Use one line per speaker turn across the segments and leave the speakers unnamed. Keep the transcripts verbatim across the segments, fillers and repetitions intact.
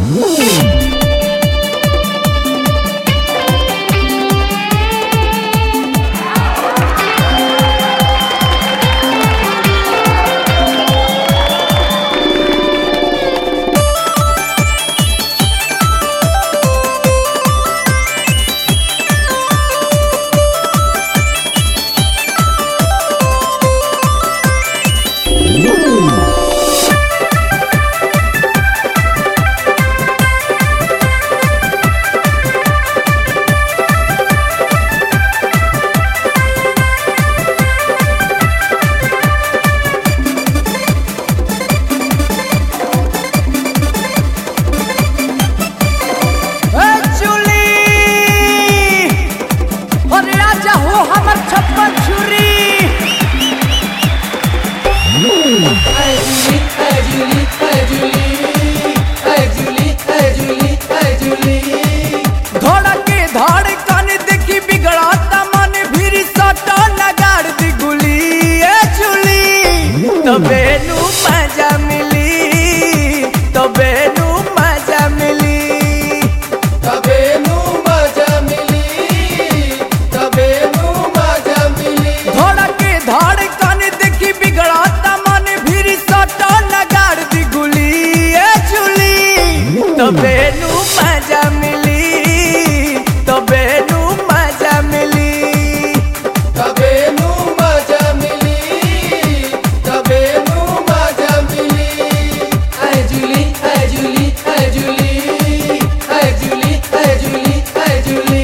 तबेनु मजा मिली तबेनु मजा मिली
तबेनु मजा मिली तबेनु मजा मिली
धड़के धड़कन देखी बिगड़ाता मन भीरी सटा नगाड़ दी गुली ए चुली तबेनु मजा मिली तबेनु मजा मिली
तबेनु मजा मिली तबेनु मजा मिली हाय जूली हाय जूली हाय जूली हाय जूली हाय जूली हाय जूली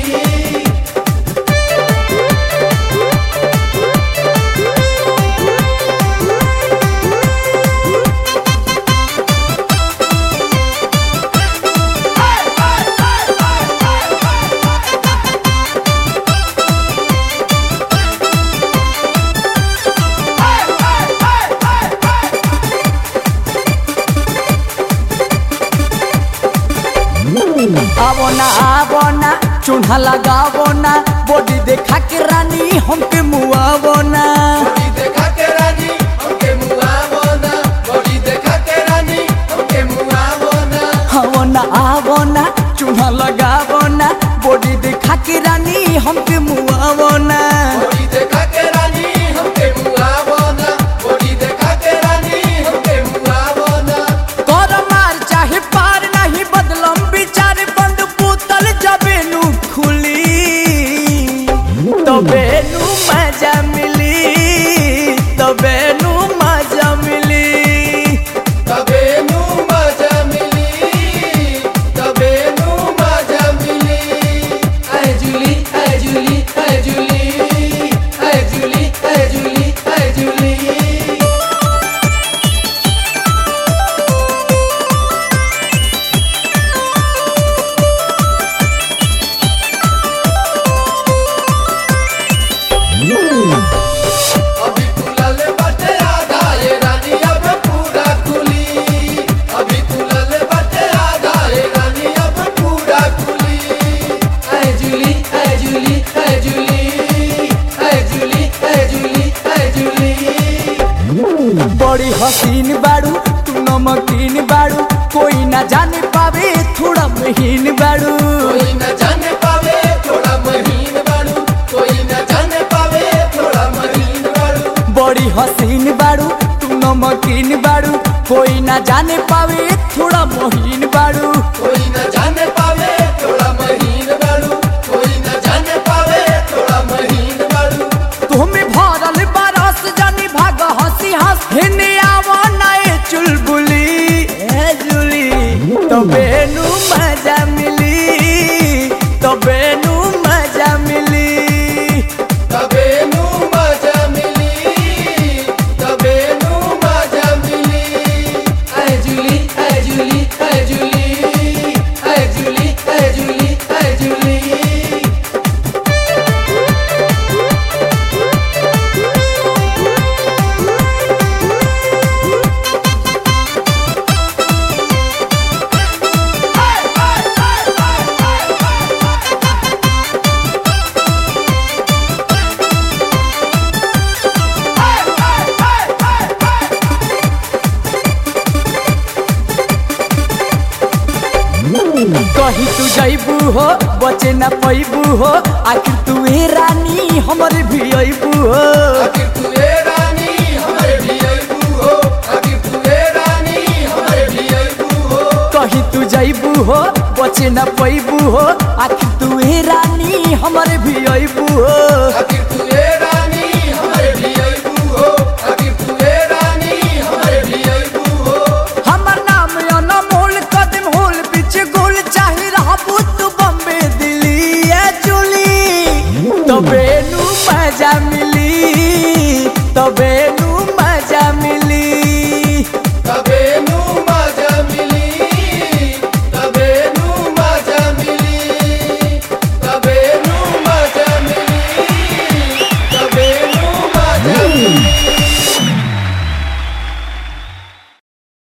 आवो ना आवो ना चूल्हा लगावो ना बॉडी देखा के रानी हमके मुआवो ना
बॉडी देखा के रानी हमके मुआवो ना बॉडी देखा के रानी हमके मुआवो ना
आवो ना आवो ना चूल्हा लगावो ना बॉडी देखा के रानी हमके मुआवो ना
बॉडी देखा के रानी हमके मुआवो ना बॉडी देखा के रानी हमके मुआवो ना
कर मार चाहे पार नहीं बदलम विचार बंद पुतल जबेनु खुली तबेनु मजा मिली तबेनु मजा मिली
तबेनु मजा मिली तबेनु मजा मिली हाय जूली हाय जूली हाय जूली हाय जूली हाय जूली हाय जूली अभी तुलल बटे आधा ये रानी अब पूरा खुली अभी तुलल बटे आधा ये रानी अब पूरा खुली हाय जूली हाय जूली हाय जूली हाय जूली हाय जूली हाय जूली
बड़ी हसीन बाड़ू तू नमकीन बाड़ू कोई ना जाने पावे थोड़ा महीन बाड़ू
कोई न जाने पावे थोड़ा महीन बाड़ू कोई न जाने पावे थोड़ा महीन बाड़ू
बड़ी हसीन बाड़ू तू नमकीन बाड़ू कोई ना जाने पावे थोड़ा महीन बाड़ू
कोई न जाने पावे थोड़ा महीन बाड़ू कोई न जाने पावे थोड़ा महीन बाड़ू
तुम्हें भरल बरस जानी भाग हंसी हंस हिने आवो नए चुलबुली ए जुली तबेनु मजा मिली तबेनु मजा मिली
तबेनु मजा मिली तबेनु मजा मिली हाय जूली हाय जूली हाय जूली
कहीं तू जैबू हो बचे न पैबू हो आखिर तू ए रानी हमरे भी अबू हो
आखिर तू ए रानी हमरे भी अबू हो आखिर तू ए रानी हमरे भी अबू हो
कहीं तू जैबू हो बचे न पैबू हो आखिर तू ए रानी हमरे भी अबू हो
आखिर तू